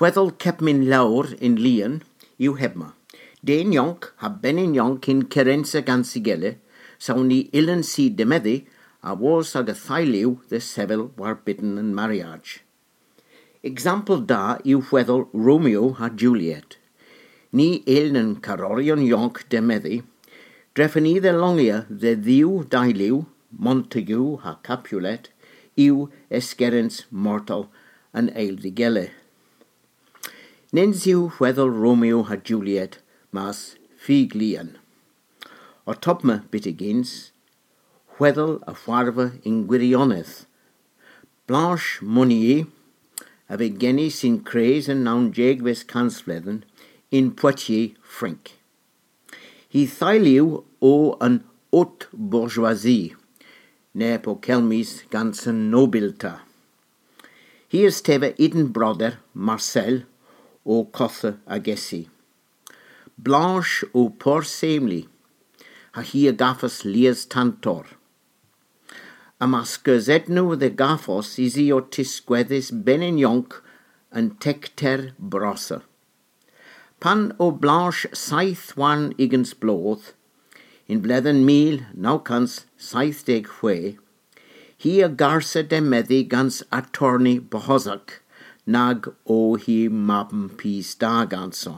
Weddel kep min lawr in lian, yw hebma. Den jonk ha benin jonk in kerensa gansigele, sawn ni illen si demeddi, a was ag a thailiw the sevel war bitten and marriage. Example da yw weddel Romeo ha Juliet. Ni illen carorion jonk demeddi, drefen i the longia the ddiw dailiw, Montague ha Capulet, yw esgerens mortal and eildigele. Nens yw weddel Romeo ha Juliet mas figlian. O topma bitigins, weddel a fwarva in gwirioneth. Blanche Monnier, a fe geni sy'n creus yn nawn jegves cansfledden in Poitiers, Frank. Hi thailiw o an haute bourgeoisie, neb o celmis gans yn nobilta. Hi is teve iden broder Marcel o cotha agesi. Blanche o por semli, ha hi a gaffas lias tantor. Am asgazednu the gaffos is I o tisgweddis benin jonk an tecter brossa. Pan o Blanche saith wan igens blodd, in bledden mil naukans saith deg hwe, hi a garsa de meddi gans attorney bohozak, nag o hi mabm pis da ganso.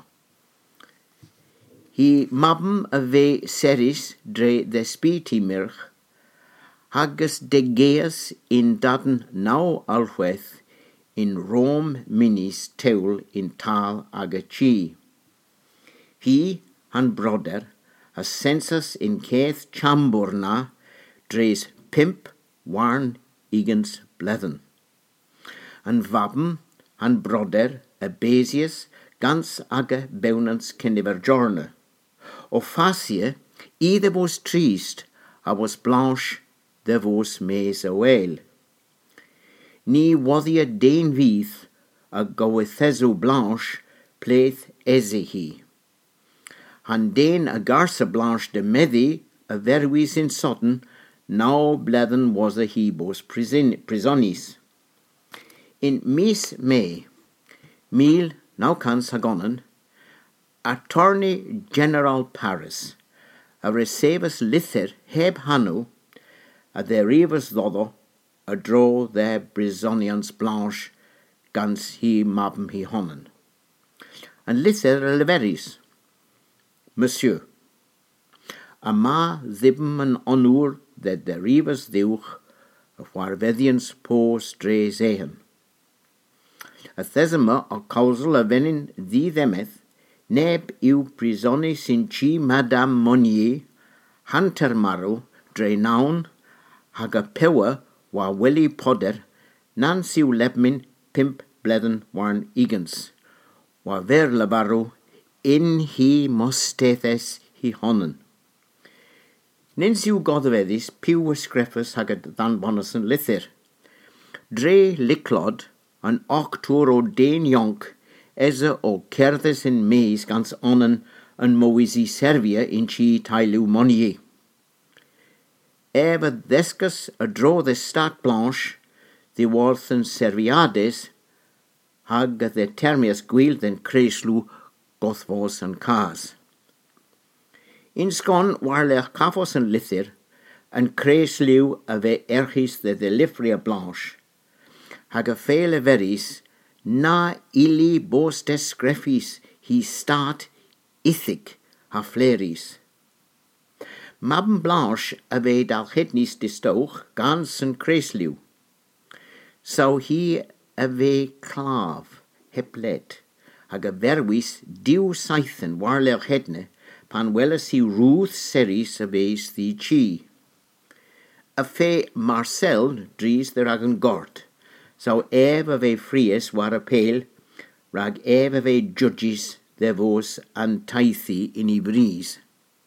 Hi mabm a ve seris dre de spiti mirch, hagus de geas in daden nau alweth in Rome minis teul in tal agachi. Hi, han broder, a census in Keith Chamburna, dres pimp warn igens blethen. An vabm, han broder, a besius, gans aga beunans kenniver jorne. O facie, either was trist, a was Blanche, the was mes a whale. Ni wadia dein vith, a goethezu Blanche, pleth ezihi. Han den a garsa Blanche de meddi, a verwis in Sodden, now blethen was a hebos prisonis. In mis May, mil now cans hagonnen, Attorney General Paris, a recebus lither heb hanu, a the rivers dodo, a draw the Brisonians Blanche, gans hi mabm hi honnen. And lither leveris, Monsieur, a ma zibm an onur that the rivers deuch, of warvedians po stre zehen. A thesima o causal a venin di themeth, neb iw prisoni sin chi Madame Monnier, Hunter Marrow, dre naun, haga pewa wa welly podder, nan siw lebmin pimp bledden warn igens, wa ver labarro, in hi mostethes hi honnen. Nins yw godvedis piw ysgreffus hagad dan bonus yn lithyr. Dre liclod an octwr o den jonk eza o cerddus in meis gans onnen an mowisi servia in chi tailu Monnier. Eva descus a dro the stat Blanche, the worth and serviades, hag the termius gwil den creslu gothvos and cas. In scon warlech cafos and lithyr, and creslu a ve erchis the delifria Blanche, hag a fele veris, na illi bos desgreffis hi stat ithic ha fleris. Mabm Blanche a ve dal hednis distoch gans en creslu. So hi a ve clav heplet, hag a verwis diw saithen warler hedne, pan welas hi Ruth seris a veis the chi. A fe Marcel dries the ragan gort, so a ve fries war a pale, rag a ve judges the vos an taithi in I bries.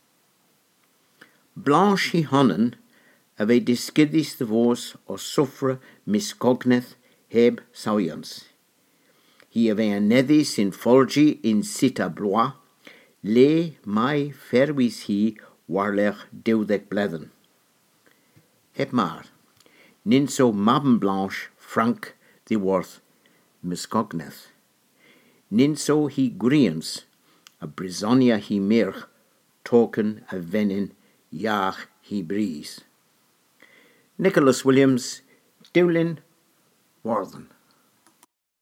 Blanche hi honnen, a ve disgydis the vos o suffra miscogneth heb sawians. Hi a ve anedis in folgi in sita blois, le mai ferwis hi warlech dewdec bledden. Heb maar, ninso mabm Blanche Frank the worth miscogneth. ninso hi grians, a brisonia hi mirch, token a venin, yach hi breeze. Nicholas Williams, Dowlin, Worthen.